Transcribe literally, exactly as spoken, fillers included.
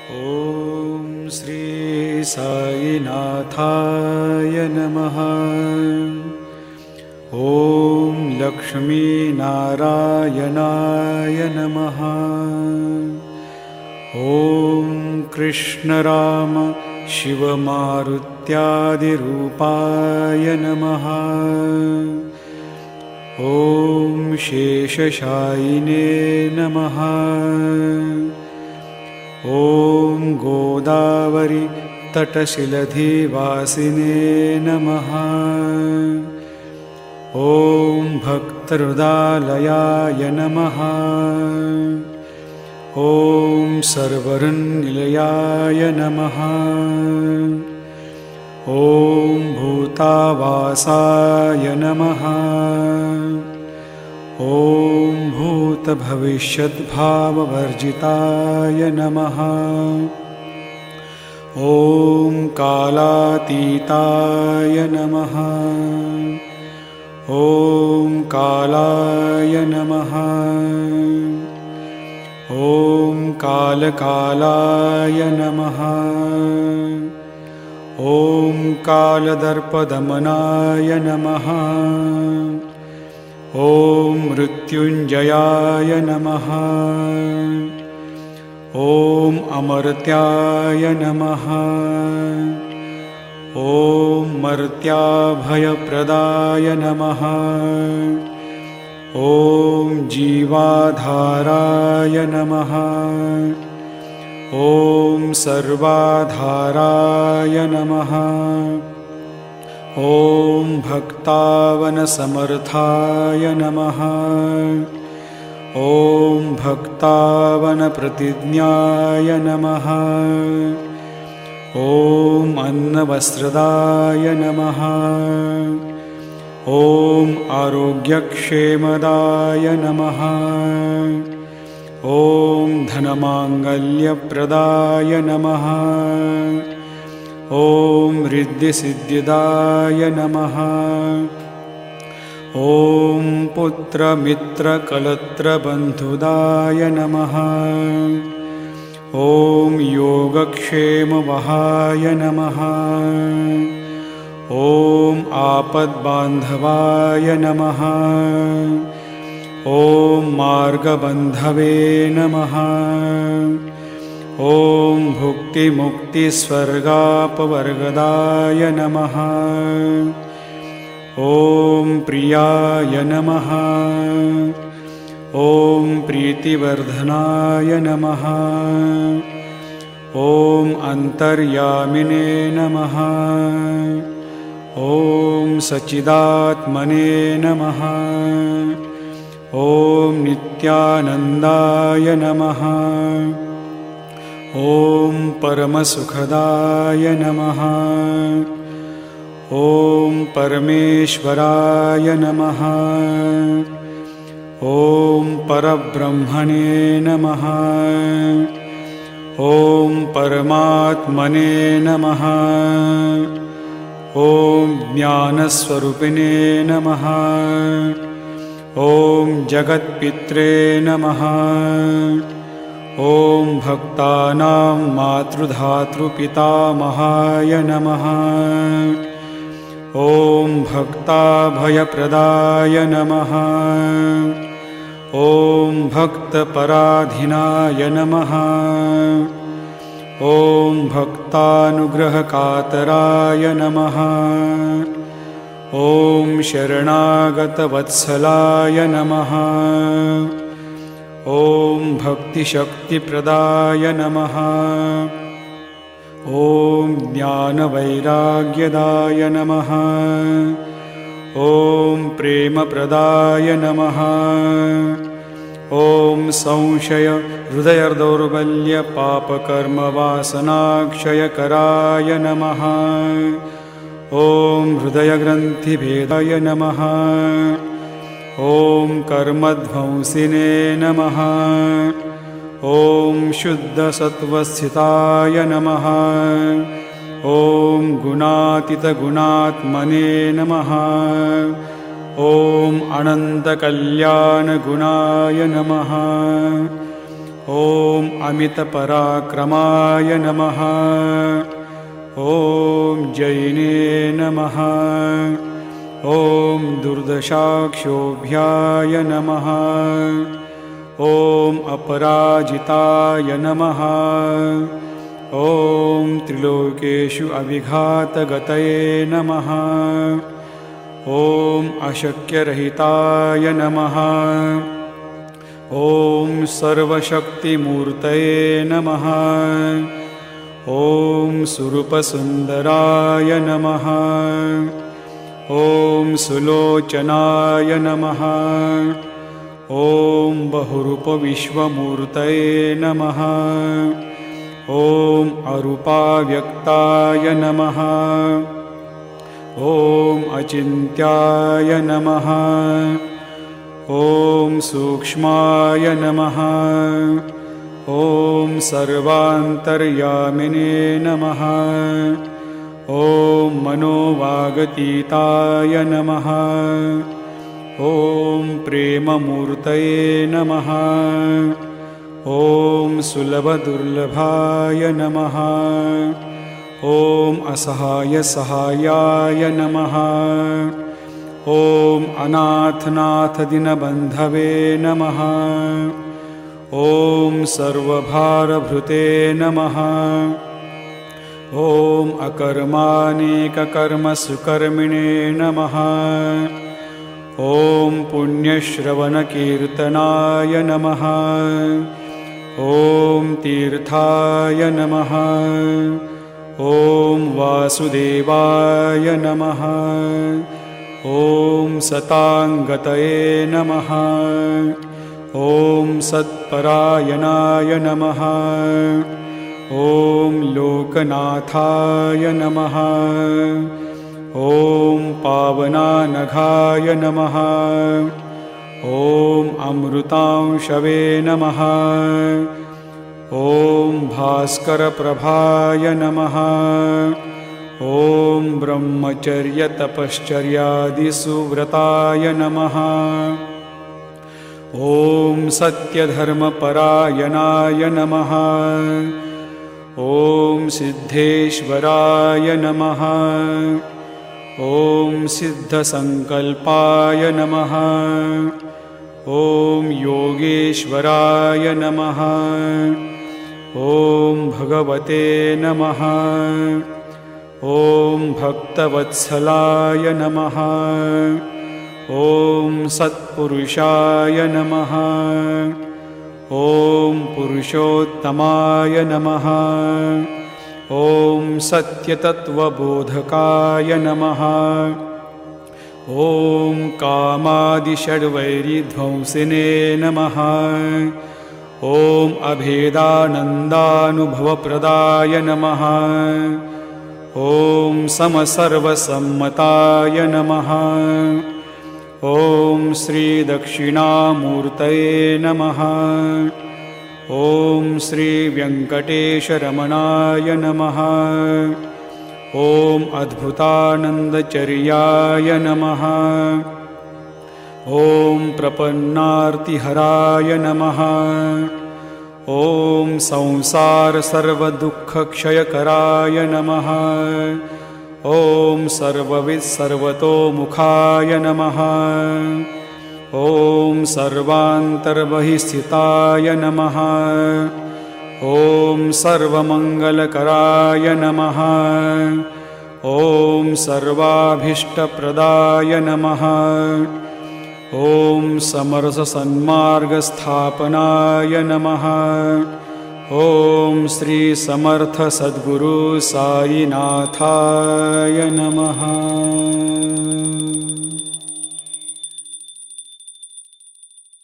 ॐ श्री साईनाथाय नमः। ॐ लक्ष्मीनारायणाय नमः। ॐ कृष्णराम शिवमारुत्यादिरूपाय नमः। ॐ शेषशायिने नमः। ॐ गोदावरी तटशिलधिवासिने नमः। ॐ भक्तहृदालयाय नमः। ॐ सर्वहृन्निलयाय नमः। ॐ भूतावासाय नमः। ॐ भूतभविष्यद्भाववर्जिताय नमः। ॐ कालातीताय नमः। ॐ कालाय नमः। ॐ कालकालाय नमः। ॐ कालदर्पदमनाय नमः। ॐ मृत्युञ्जयाय नमः। ॐ अमर्त्याय नमः। ॐ मर्त्याभयप्रदाय नमः। ॐ जीवाधाराय नमः। ॐ सर्वाधाराय नमः। ॐ भक्तावनसमर्थाय नमः। ॐ भक्तावनप्रतिज्ञाय नमः। ॐ अन्नवस्त्रदाय नमः। ॐ आरोग्यक्षेमदाय नमः। ॐ धनमाङ्गल्यप्रदाय नमः। ॐ रिद्धिसिद्धिदाय नमः। ॐ पुत्रमित्रकलत्रबन्धुदाय नमः। ॐ योगक्षेमवहाय नमः। ॐ आपद्बान्धवाय नमः। ॐ मार्गबन्धवे नमः। ॐ भुक्तिमुक्तिस्वर्गापवर्गदाय नमः। ॐ प्रियाय नमः। ॐ प्रीतिवर्धनाय नमः। ॐ अन्तर्यामिने नमः। ॐ सच्चिदात्मने नमः। ॐ नित्यानन्दाय नमः। ॐ परमसुखदाय नमः। ॐ परमेश्वराय नमः। ॐ परब्रह्मणे नमः। ॐ परमात्मने नमः। ॐ ज्ञानस्वरूपिणे नमः। ॐ जगत्पित्रे नमः। ॐ भक्तानां मातृधातृपितामहाय नमः। ॐ भक्ताभयप्रदाय नमः। ॐ भक्तपराधीनाय नमः। ॐ भक्तानुग्रहकातराय नमः। ॐ शरणागतवत्सलाय नमः। ॐ भक्तिशक्तिप्रदाय नमः। ॐ ज्ञानवैराग्यदाय नमः। ॐ प्रेमप्रदाय नमः। ॐ संशय हृदयदौर्बल्यपापकर्मवासनाक्षयकराय नमः। ॐ हृदयग्रन्थिभेदाय नमः। ॐ कर्मध्वंसिने नमः। ॐ शुद्धसत्त्वस्थिताय नमः। ॐ गुणातीतगुणात्मने नमः। ॐ अनन्तकल्याणगुणाय नमः। ॐ अमितपराक्रमाय नमः। ॐ जैने नमः। ॐ दुर्दशाक्षोभ्याय नमः। ॐ अपराजिताय नमः। ॐ त्रिलोकेषु अविघातगतये नमः। ॐ अशक्यरहिताय नमः। ॐ सर्वशक्तिमूर्तये नमः। ॐ सुरूपसुन्दराय नमः। ॐ सुलोचनाय नमः। ॐ बहुरूपविश्वमूर्तये नमः। ॐ अरूपाव्यक्ताय नमः। ॐ अचिन्त्याय नमः। ॐ सूक्ष्माय नमः। ॐ सर्वान्तर्यामिने नमः। ॐ मनोवागतीताय नमः। ॐ प्रेममूर्तये नमः। ॐ सुलभदुर्लभाय नमः। ॐ असहायसहायाय नमः। ॐ अनाथनाथदीनबन्धवे नमः। ॐ सर्वभारभृते नमः। ॐ अकर्मानेककर्मसुकर्मिणे नमः। ॐ पुण्यश्रवणकीर्तनाय नमः। ॐ तीर्थाय नमः। ॐ वासुदेवाय नमः। ॐ सताङ्गतये नमः। ॐ सत्परायणाय नमः। ॐ लोकनाथाय नमः। ॐ पावनानघाय नमः। ॐ अमृतांशवे नमः। ॐ भास्करप्रभाय नमः। ॐ ब्रह्मचर्यतपश्चर्यादिसुव्रताय नमः। ॐ सत्यधर्मपरायणाय नमः। ॐ सिद्धेश्वराय नमः। ॐ सिद्धसङ्कल्पाय नमः। ॐ योगेश्वराय नमः। ॐ भगवते नमः। ॐ भक्तवत्सलाय नमः। ॐ सत्पुरुषाय नमः। ॐ पुरुषोत्तमाय नमः। ॐ सत्यतत्त्वबोधकाय नमः। ॐ कामादिषड्वैरिध्वंसिने नमः। ॐ अभेदानन्दानुभवप्रदाय नमः। ॐ समसर्वसम्मताय नमः। ॐ श्रीदक्षिणामूर्तये नमः। ॐ श्रीवेङ्कटेशरमणाय नमः। ॐ अद्भुतानन्दचर्याय नमः। ॐ प्रपन्नार्तिहराय नमः। ॐ संसारसर्वदुःखक्षयकराय नमः। ॐ सर्ववित्सर्वतोमुखाय नमः। ॐ सर्वान्तर्बहिस्थिताय नमः। ॐ सर्वमङ्गलकराय नमः। ॐ सर्वाभीष्टप्रदाय नमः। ॐ समरससन्मार्गस्थापनाय नमः। ॐ श्रीसमर्थसद्गुरु साईनाथाय नमः।